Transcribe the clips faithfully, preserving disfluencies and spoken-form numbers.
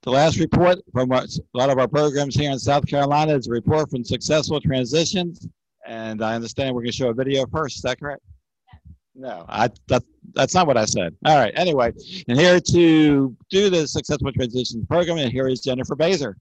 The last report from our, a lot of our programs here in South Carolina is a report from successful transitions. And I understand we're going to show a video first. Is that correct? No, I, that, that's not what I said. All right. Anyway, and here to do the successful transitions program, and here is Jennifer Baser.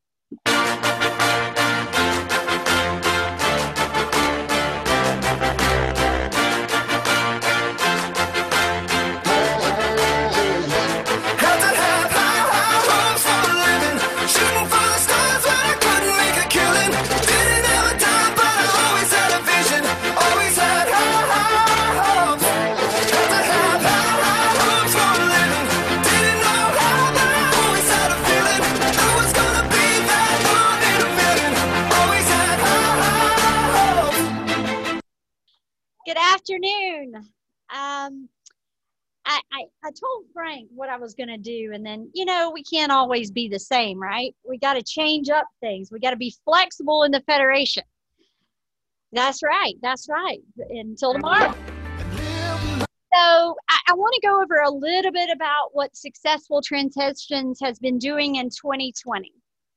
Afternoon. Um, I, I, I told Frank what I was going to do, and then, you know, we can't always be the same, right? We got to change up things. We got to be flexible in the Federation. That's right. That's right. Until tomorrow. So I, I want to go over a little bit about what Successful Transitions has been doing in twenty twenty.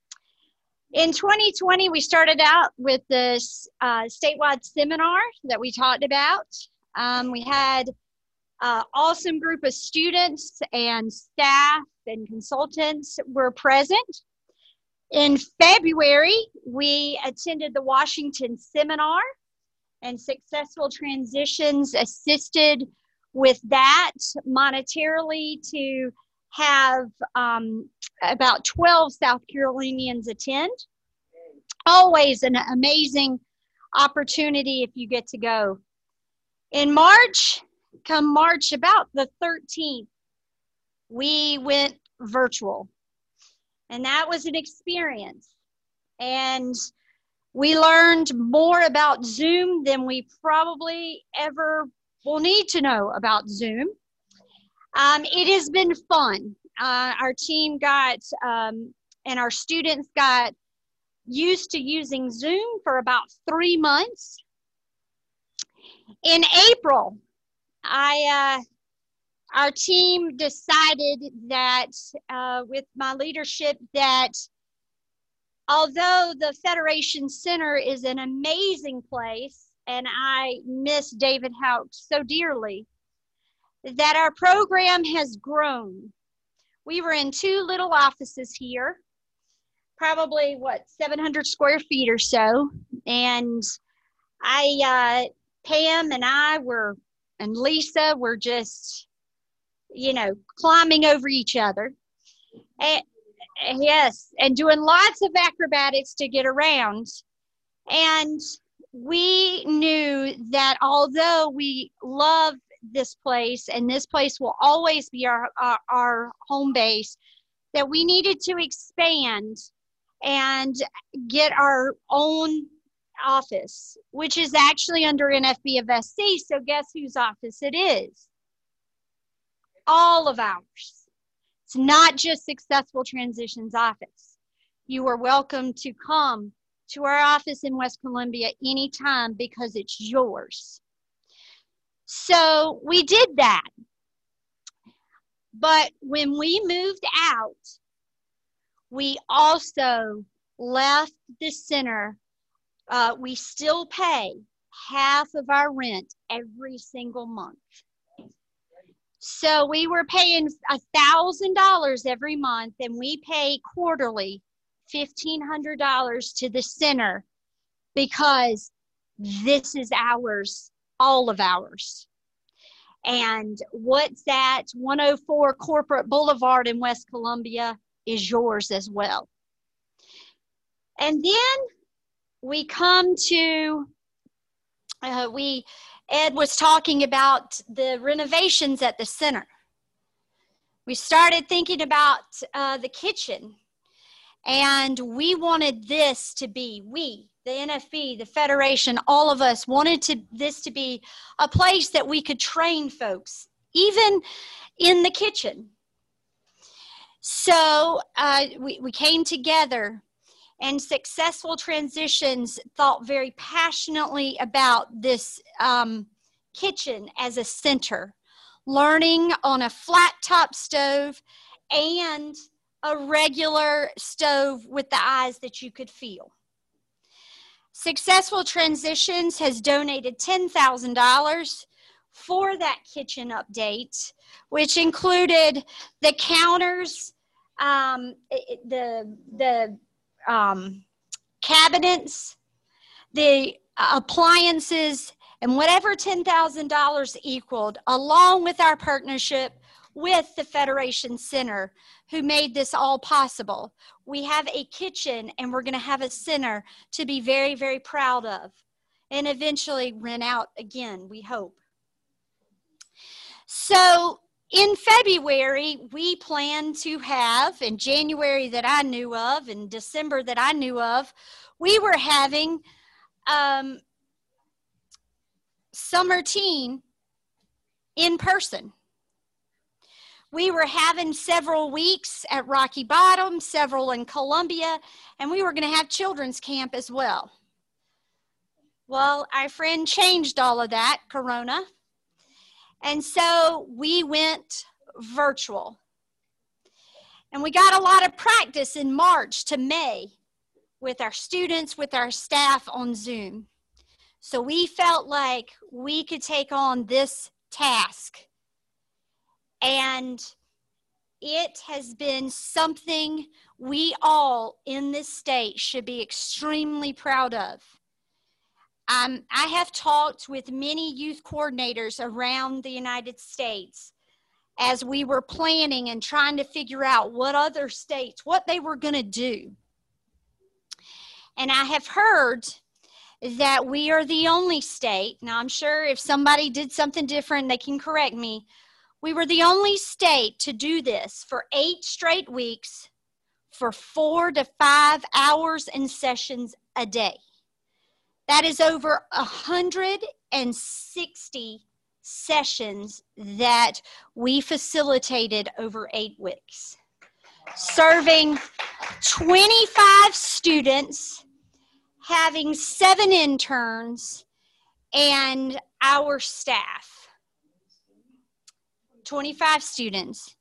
In twenty twenty, we started out with this uh, statewide seminar that we talked about. Um, we had an awesome group of students and staff and consultants were present. In February, we attended the Washington seminar, and Successful Transitions assisted with that monetarily to have um, about twelve South Carolinians attend. Always an amazing opportunity if you get to go. In March, come March about the thirteenth, we went virtual. And that was an experience. And we learned more about Zoom than we probably ever will need to know about Zoom. Um, it has been fun. Uh, our team got, um, and our students got used to using Zoom for about three months. In April, I, uh, our team decided that uh, with my leadership that although the Federation Center is an amazing place, and I miss David Houck so dearly, that our program has grown. We were in two little offices here, probably what, seven hundred square feet or so. And I, uh, Pam and I were, and Lisa were just, you know, climbing over each other. And, yes, and doing lots of acrobatics to get around. And we knew that although we love this place, and this place will always be our, our, our home base, that we needed to expand and get our own office, which is actually under N F B of S C. So guess whose office it is? All of ours. It's not just Successful Transitions office. You are welcome to come to our office in West Columbia anytime because it's yours. So we did that. But when we moved out, we also left the center. Uh, we still pay half of our rent every single month. So we were paying one thousand dollars every month, and we pay quarterly fifteen hundred dollars to the center because this is ours, all of ours. And what's that? one oh four Corporate Boulevard in West Columbia is yours as well. And then we come to, uh, we, Ed was talking about the renovations at the center. We started thinking about uh, the kitchen, and we wanted this to be, we, the N F B, the Federation, all of us wanted to, this to be a place that we could train folks, even in the kitchen. So uh, we, we came together, and Successful Transitions thought very passionately about this um, kitchen as a center, learning on a flat top stove and a regular stove with the eyes that you could feel. Successful Transitions has donated ten thousand dollars for that kitchen update, which included the counters, um, the, the um, cabinets, the appliances, and whatever ten thousand dollars equaled, along with our partnership with the Federation Center, who made this all possible. We have a kitchen, and we're going to have a center to be very, very proud of, and eventually rent out again, we hope. So in February, we plan to have, in January that I knew of, in December that I knew of, we were having um, Summer Teen in person. We were having several weeks at Rocky Bottom, several in Columbia, and we were going to have children's camp as well. Well, our friend changed all of that, Corona. And so we went virtual. And we got a lot of practice in March to May with our students, with our staff on Zoom. So we felt like we could take on this task. And it has been something we all in this state should be extremely proud of. Um, I have talked with many youth coordinators around the United States as we were planning and trying to figure out what other states, what they were going to do. And I have heard that we are the only state. Now, I'm sure if somebody did something different, they can correct me. We were the only state to do this for eight straight weeks for four to five hours in sessions a day. That is over one hundred sixty sessions that we facilitated over eight weeks, serving twenty-five students, having seven interns, and our staff. twenty-five students.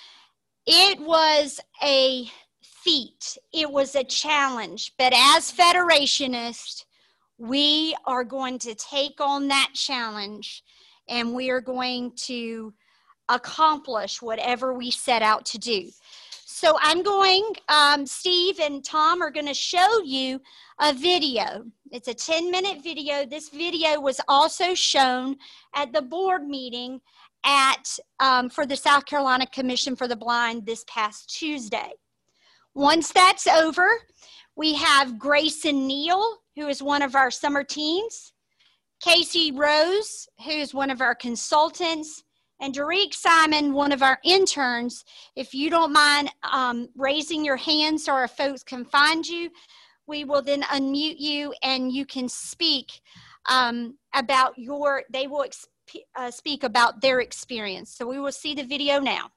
It was a feat. It was a challenge. But as Federationists, we are going to take on that challenge, and we are going to accomplish whatever we set out to do. So I'm going, um, Steve and Tom are going to show you a video. It's a ten minute video. This video was also shown at the board meeting at um, for the South Carolina Commission for the Blind this past Tuesday. Once that's over, we have Grayson Neal, who is one of our summer teens, Casey Rose, who is one of our consultants, and Derek Simon, one of our interns. If you don't mind um, raising your hand so our folks can find you, we will then unmute you and you can speak um, about your, they will exp uh, speak about their experience. So we will see the video now.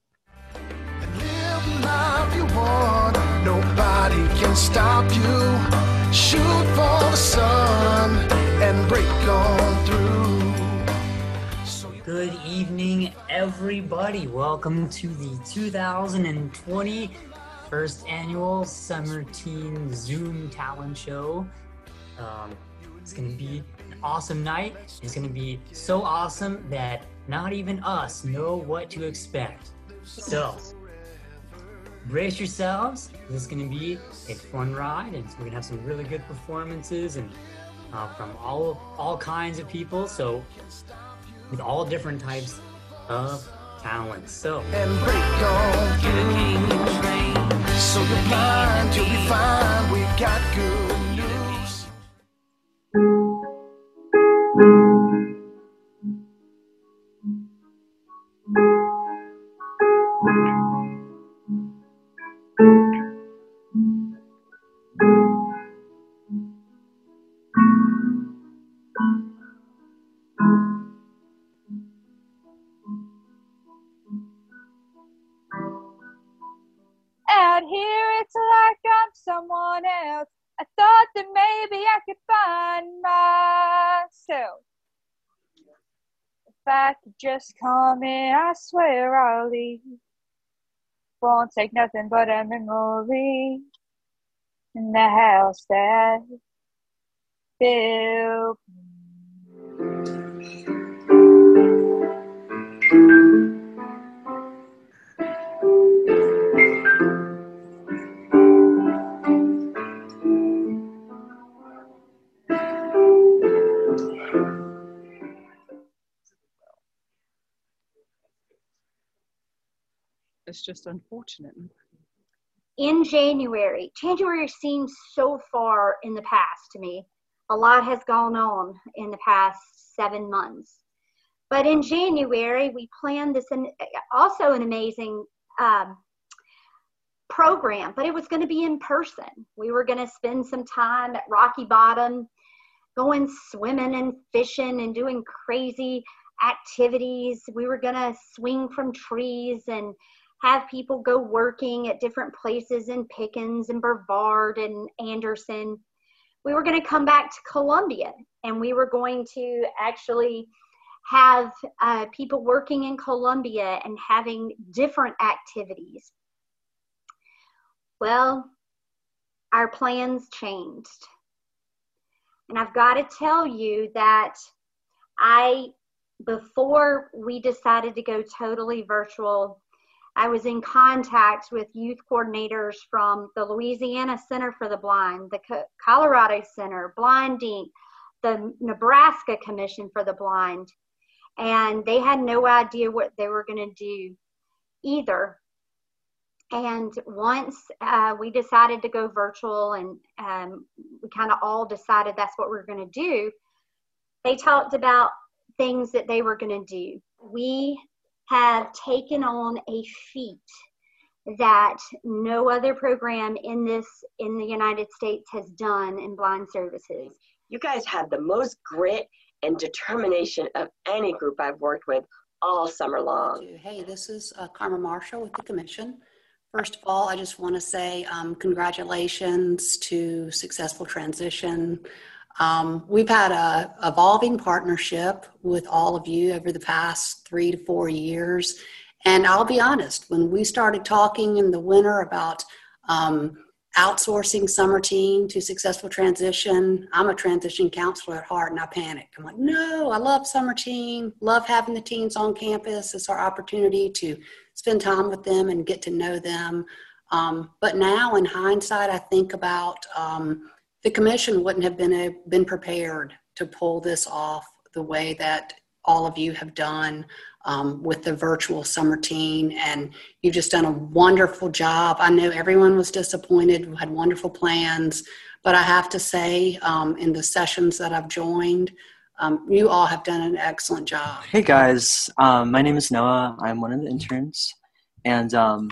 Live life you want, nobody can stop you. Shoot for the sun and break on through. So Good evening, everybody. Welcome to the two thousand twenty first annual Summer Teen Zoom Talent Show. Um, it's going to be an awesome night. It's going to be so awesome that not even us know what to expect. So, brace yourselves. This is going to be a fun ride, and we're going to have some really good performances and uh, from all all kinds of people. So, with all different types of talents. So, and break on through. So you're blind, you'll be fine. We got good news. Out here it's like I'm someone else. I thought that maybe I could find myself. If I could just come in, I swear I'll leave won't take nothing but a memory in the house that built me. It's just unfortunate. In January, January seems so far in the past to me. A lot has gone on in the past seven months. But in January, we planned this, and also an amazing um, program, but it was going to be in person. We were going to spend some time at Rocky Bottom, going swimming and fishing and doing crazy activities. We were going to swing from trees and have people go working at different places in Pickens and Brevard and Anderson. We were going to come back to Columbia, and we were going to actually have uh, people working in Columbia and having different activities. Well, our plans changed. And I've got to tell you that I, before we decided to go totally virtual, I was in contact with youth coordinators from the Louisiana Center for the Blind, the Co- Colorado Center, Blind Incorporated, the Nebraska Commission for the Blind, and they had no idea what they were going to do either. And once uh, we decided to go virtual, and um, we kind of all decided that's what we we're going to do, they talked about things that they were going to do. We have taken on a feat that no other program in this in the United States has done in blind services. You guys had the most grit and determination of any group I've worked with all summer long. Hey, this is uh, Karma Marshall with the Commission. First of all, I just want to say um, congratulations to Successful Transition. Um, we've had a evolving partnership with all of you over the past three to four years. And I'll be honest, when we started talking in the winter about um, outsourcing summer teen to Successful Transition, I'm a transition counselor at heart, and I panicked. I'm like, no, I love summer teen, love having the teens on campus. It's our opportunity to spend time with them and get to know them. Um, but now in hindsight, I think about um, the commission wouldn't have been a, been prepared to pull this off the way that all of you have done um, with the virtual summer teen, and you've just done a wonderful job. I know everyone was disappointed, we had wonderful plans, but I have to say um, in the sessions that I've joined, um, you all have done an excellent job. Hey guys, um, my name is Noah. I'm one of the interns, and um,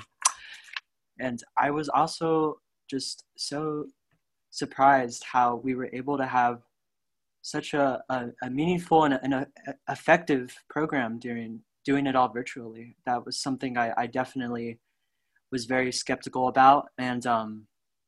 and I was also just so surprised how we were able to have such a, a, a meaningful and, a, and a effective program during doing it all virtually. That was something I, I definitely was very skeptical about, and um,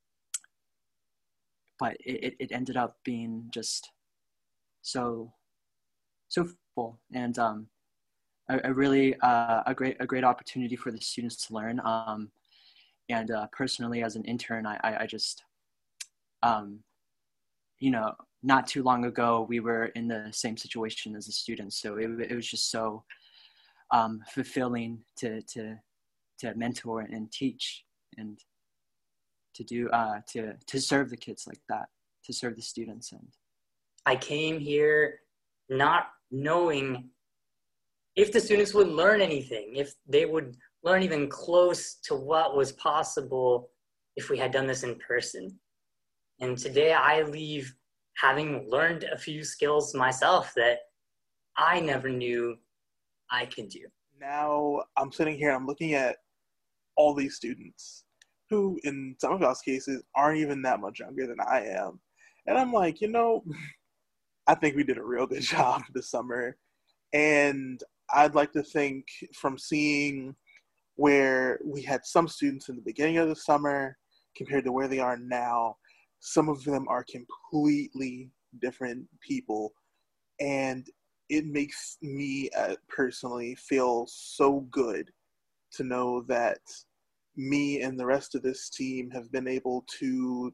but it, it ended up being just so so full, and um, a, a really uh, a great a great opportunity for the students to learn. Um, and uh, personally, as an intern, I I, I just um, you know. Not too long ago, we were in the same situation as the students, so it, it was just so um, fulfilling to to to mentor and teach, and to do uh, to to serve the kids like that, to serve the students. And I came here not knowing if the students would learn anything, if they would learn even close to what was possible if we had done this in person. And today I leave having learned a few skills myself that I never knew I could do. Now I'm sitting here, I'm looking at all these students who, in some of y'all's cases, aren't even that much younger than I am. And I'm like, you know, I think we did a real good job this summer. And I'd like to think, from seeing where we had some students in the beginning of the summer compared to where they are now, some of them are completely different people, and it makes me uh, personally feel so good to know that me and the rest of this team have been able to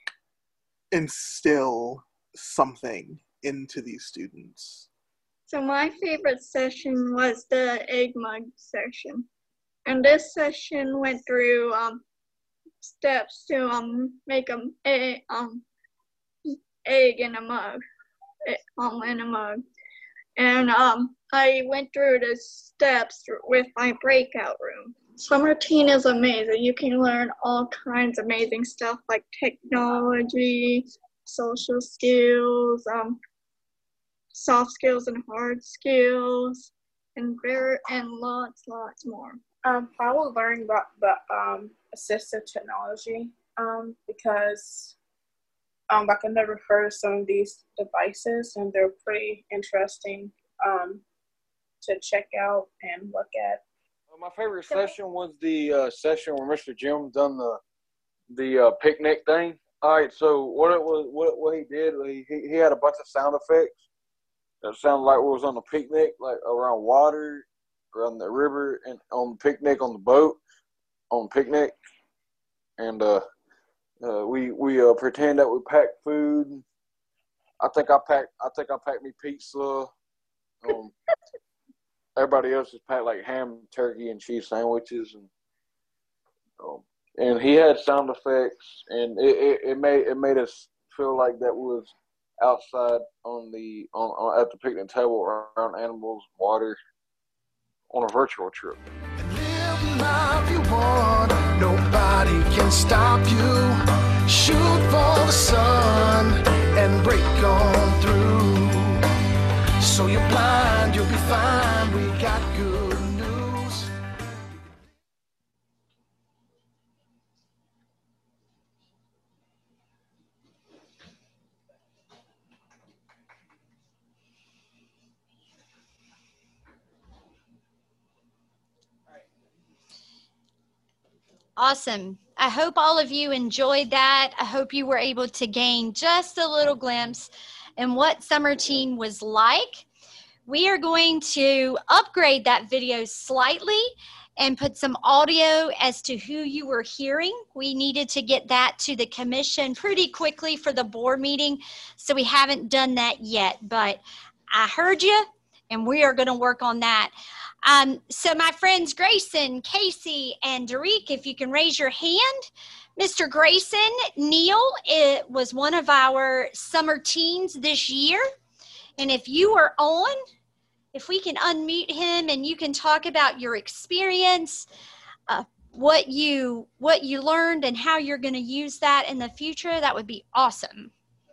instill something into these students. So my favorite session was the egg mug session. And this session went through um, steps to um, make a, a um, egg in a mug, um, in a mug. And um, I went through the steps with my breakout room. Summer teen is amazing. You can learn all kinds of amazing stuff like technology, social skills, um, soft skills and hard skills, and very and lots, lots more. Um, I will learn about the um, assistive technology um, because um, like I've never heard of some of these devices, and they're pretty interesting um, to check out and look at. My favorite session was the uh, session where Mister Jim done the the uh, picnic thing. All right, so what it was, what what he did, he he had a bunch of sound effects that sounded like we was on a picnic, like around water, around the river, and on the picnic on the boat, on picnic, and uh, uh we we uh, pretend that we packed food. I think I packed I think I packed me pizza. Um, everybody else just packed like ham, turkey, and cheese sandwiches, and um, and he had sound effects, and it, it, it made it made us feel like that was outside on the on, on at the picnic table around animals, water, on a virtual trip. Live life you want, nobody can stop you. Shoot for the sun and break on through. So you're blind, you'll be fine. We got good news. Awesome. I hope all of you enjoyed that. I hope you were able to gain just a little glimpse in what Summer Teen was like. We are going to upgrade that video slightly and put some audio as to who you were hearing. We needed to get that to the commission pretty quickly for the board meeting, so we haven't done that yet, but I heard you, and we are going to work on that. Um, so my friends Grayson, Casey, and Derek, if you can raise your hand. Mister Grayson, Neil, it was one of our summer teens this year. And if you are on, if we can unmute him and you can talk about your experience, uh, what you what you learned and how you're going to use that in the future, that would be awesome.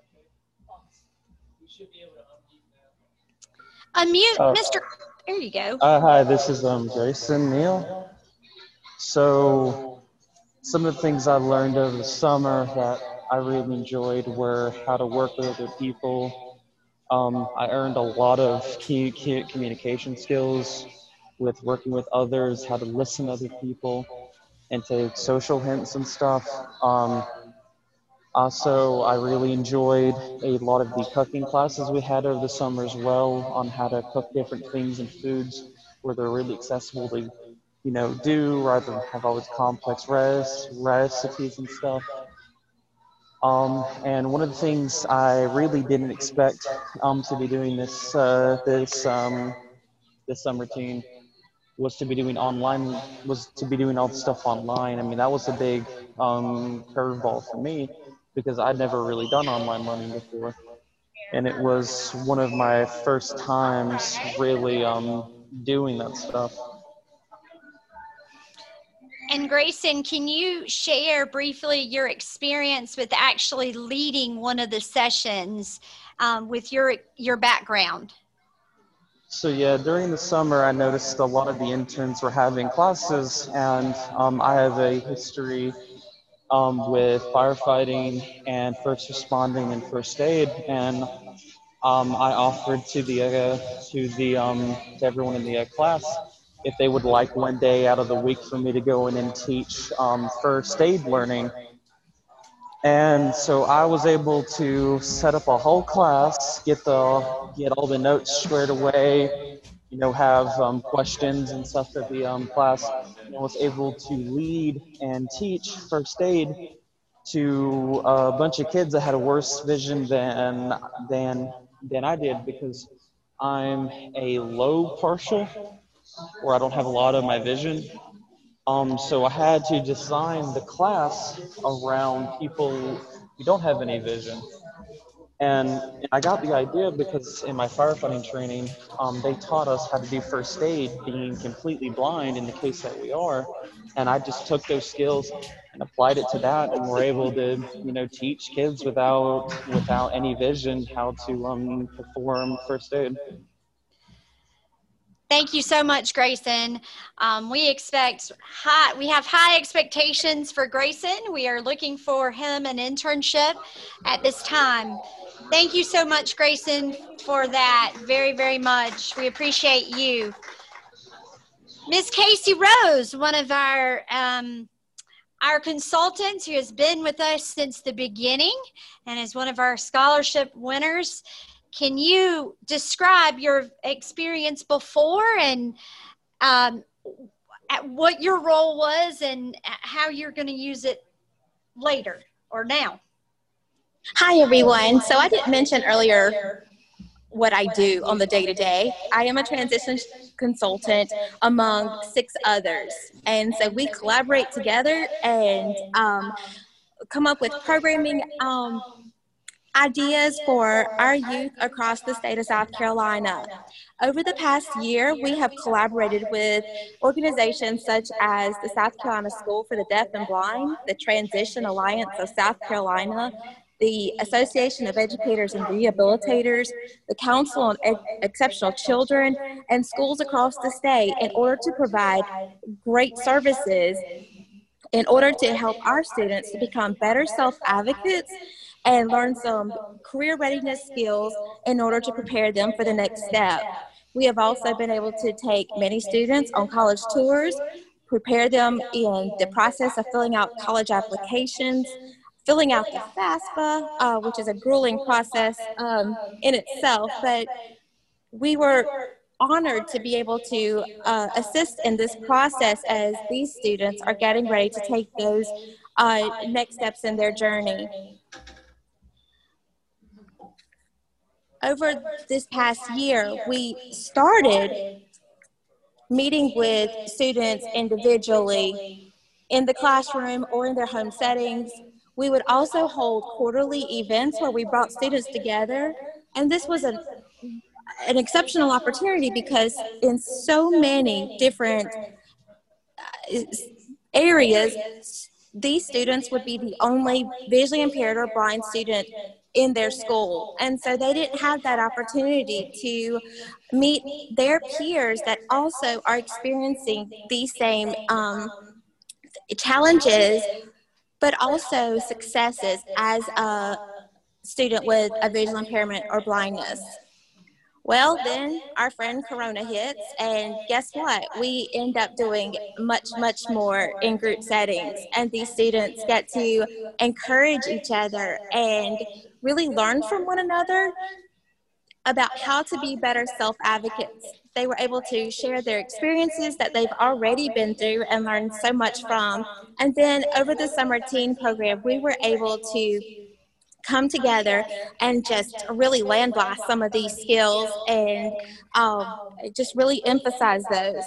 Unmute, Uh, Mister There you go. Uh, hi, this is um, Grayson Neal. So some of the things I learned over the summer that I really enjoyed were how to work with other people. Um, I earned a lot of key, key communication skills with working with others, how to listen to other people, and take social hints and stuff. Um, also, I really enjoyed a lot of the cooking classes we had over the summer as well on how to cook different things and foods where they're really accessible to, you know, do rather than have all these complex res- recipes and stuff. Um, and one of the things I really didn't expect um, to be doing this uh, this um, this summer team was to be doing online was to be doing all the stuff online. I mean, that was a big um, curveball for me because I'd never really done online learning before, and it was one of my first times really um, doing that stuff. And Grayson, can you share briefly your experience with actually leading one of the sessions um, with your your background? So yeah, during the summer, I noticed a lot of the interns were having classes, and um, I have a history um, with firefighting and first responding and first aid, and um, I offered to the uh, to the um, to everyone in the uh, class if they would like one day out of the week for me to go in and teach um, first aid learning. And so I was able to set up a whole class, get the get all the notes squared away, you know, have um, questions and stuff at the um, class. And was able to lead and teach first aid to a bunch of kids that had a worse vision than than than I did, because I'm a low partial, where I don't have a lot of my vision. Um, so I had to design the class around people who don't have any vision. And I got the idea because in my firefighting training, um, they taught us how to do first aid being completely blind in the case that we are. And I just took those skills and applied it to that, and we're able to, you know, teach kids without without any vision how to um, perform first aid. Thank you so much, Grayson. Um, we expect high, we have high expectations for Grayson. We are looking for him an internship at this time. Thank you so much, Grayson, for that very, very much. We appreciate you. Miz Casey Rose, one of our um, our consultants who has been with us since the beginning and is one of our scholarship winners. Can you describe your experience before and um, what your role was and how you're going to use it later or now? Hi, everyone. So I didn't mention earlier what I do on the day-to-day. I am a transition consultant among six others. And so we collaborate together and um, come up with programming um, ideas for our youth across the state of South Carolina. Over the past year, we have collaborated with organizations such as the South Carolina School for the Deaf and Blind, the Transition Alliance of South Carolina, the Association of Educators and Rehabilitators, the Council on Ed- Exceptional Children, and schools across the state in order to provide great services in order to help our students to become better self-advocates and learn some career readiness skills in order to prepare them for the next step. We have also been able to take many students on college tours, prepare them in the process of filling out college applications, filling out the FAFSA, uh, which is a grueling process um, in itself, but we were honored to be able to uh, assist in this process as these students are getting ready to take those uh, next steps in their journey. Over this past year, we started meeting with students individually in the classroom or in their home settings. We would also hold quarterly events where we brought students together, and this was an, an exceptional opportunity because in so many different areas, these students would be the only visually impaired or blind student in their school. And so they didn't have that opportunity to meet their peers that also are experiencing these same um, challenges, but also successes as a student with a visual impairment or blindness. Well, then our friend Corona hits, and guess what? We end up doing much, much more in group settings, and these students get to encourage each other and really learn from one another about how to be better self-advocates. They were able to share their experiences that they've already been through and learned so much from. And then over the summer teen program, we were able to come together and just really land blast some of these skills and um, just really emphasize those.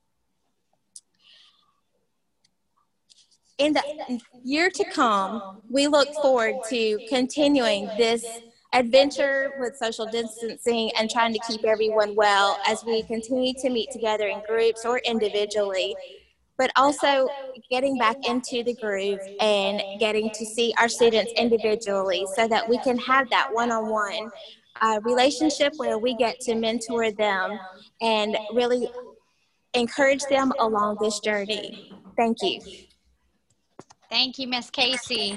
In the year to come, we look forward to continuing this adventure with social distancing and trying to keep everyone well as we continue to meet together in groups or individually, but also getting back into the groove and getting to see our students individually so that we can have that one-on-one uh, relationship where we get to mentor them and really encourage them along this journey. Thank you. Thank you, Miz Casey.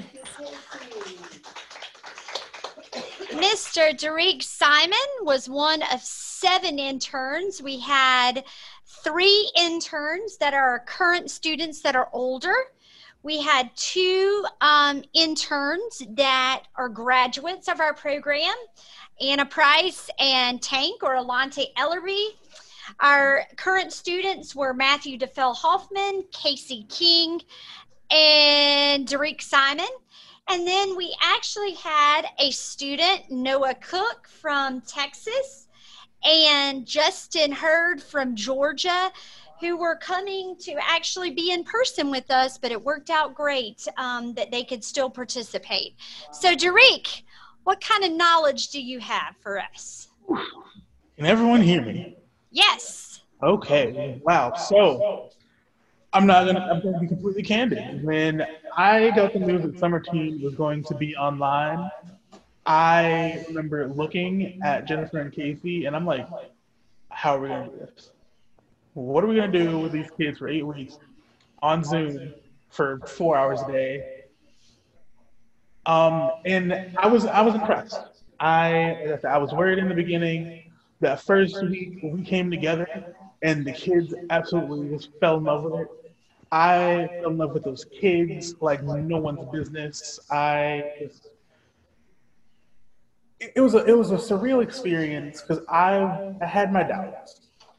Mister Derek Simon was one of seven interns. We had three interns that are current students that are older. We had two um, interns that are graduates of our program, Anna Price and Tank or Alante Ellery. Our current students were Matthew DeFell Hoffman, Casey King, and Derek Simon. And then we actually had a student, Noah Cook from Texas, and Justin Hurd from Georgia, who were coming to actually be in person with us, but it worked out great um, that they could still participate. So, Derek, what kind of knowledge do you have for us? Can everyone hear me? Yes. Okay. Wow. So I'm not gonna. I'm gonna be completely candid. When I got the news that Summer Team was going to be online, I remember looking at Jennifer and Casey, and I'm like, "How are we gonna do this? What are we gonna do with these kids for eight weeks on Zoom for four hours a day?" Um, and I was I was impressed. I I was worried in the beginning. That first week when we came together, and the kids absolutely just fell in love with it. I fell in love with those kids like no one's business. I just, it was a it was a surreal experience because I I had my doubts,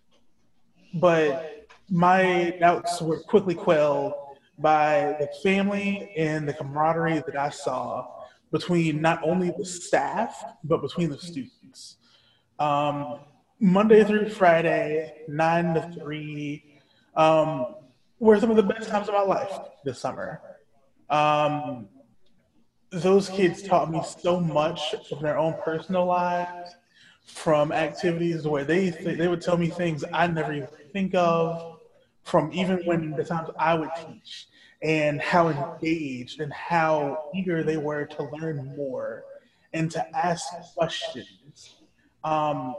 but my doubts were quickly quelled by the family and the camaraderie that I saw between not only the staff but between the students. Um, Monday through Friday, nine to three, um, were some of the best times of my life this summer. Um, those kids taught me so much from their own personal lives, from activities where they th- they would tell me things I never even think of, from even when the times I would teach, and how engaged and how eager they were to learn more and to ask questions. Um,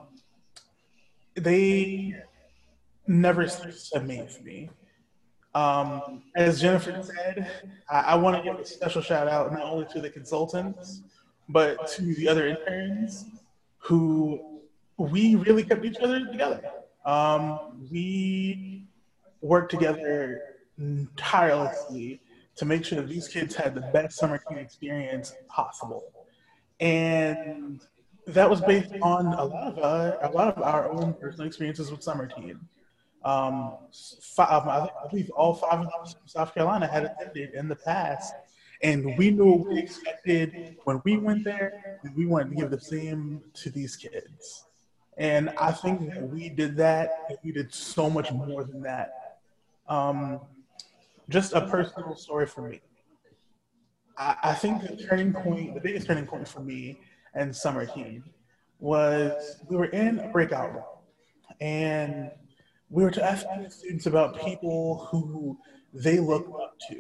they never ceased to amaze me. Um, as Jennifer said, I, I want to give a special shout out not only to the consultants, but to the other interns who we really kept each other together. Um, we worked together tirelessly to make sure that these kids had the best summer team experience possible. And that was based on a lot of uh, a lot of our own personal experiences with summer team. Um, five, I believe all five of us from South Carolina had attended in the past, and we knew what we expected when we went there, and we wanted to give the same to these kids. And I think that we did that, and we did so much more than that. Um, just a personal story for me. I, I think the turning point, the biggest turning point for me and summer team was we were in a breakout room, and we were asking students about people who they look up to.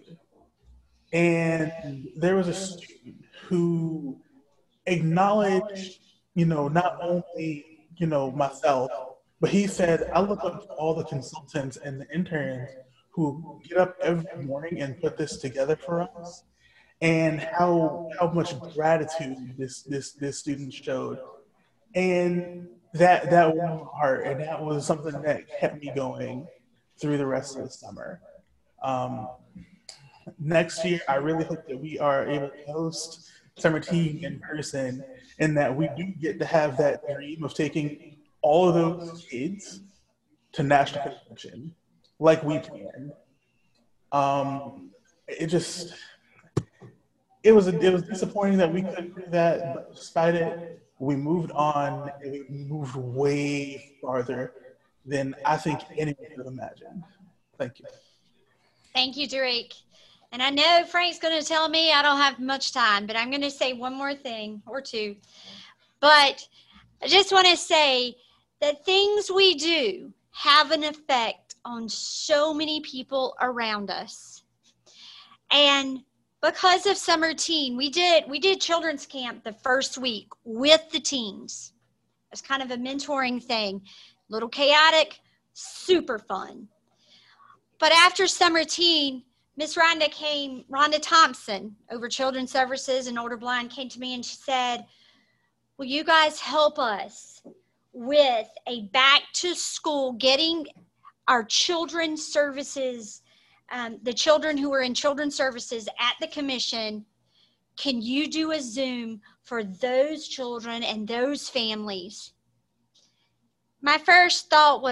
And there was a student who acknowledged, you know, not only, you know, myself, but he said, I look up to all the consultants and the interns who get up every morning and put this together for us, and how how much gratitude this this this student showed. And that that warmed my heart, and that was something that kept me going through the rest of the summer. Um, next year, I really hope that we are able to host Summer Team in person, and that we do get to have that dream of taking all of those kids to national convention, like we planned. Um, it just, it was it was disappointing that we couldn't do that, but despite it, we moved on, and we moved way farther than I think anyone could have imagined. Thank you. Thank you, Derek. And I know Frank's going to tell me I don't have much time, but I'm going to say one more thing or two. But I just want to say that things we do have an effect on so many people around us. And because of Summer Teen, we did we did children's camp the first week with the teens. It's kind of a mentoring thing. A little chaotic, super fun. But after Summer Teen, Miss Rhonda came, Rhonda Thompson over Children's Services and Older Blind came to me and she said, will you guys help us with a back to school, getting our children's services, um, the children who are in children's services at the commission, can you do a Zoom for those children and those families? My first thought was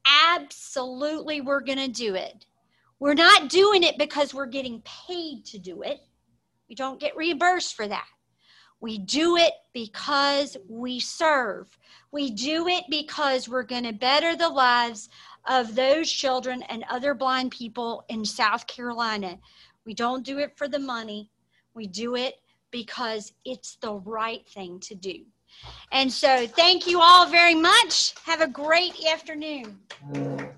absolutely we're going to do it. We're not doing it because we're getting paid to do it. We don't get reimbursed for that. We do it because we serve. We do it because we're going to better the lives of those children and other blind people in South Carolina. We don't do it for the money. We do it because it's the right thing to do. And so thank you all very much. Have a great afternoon.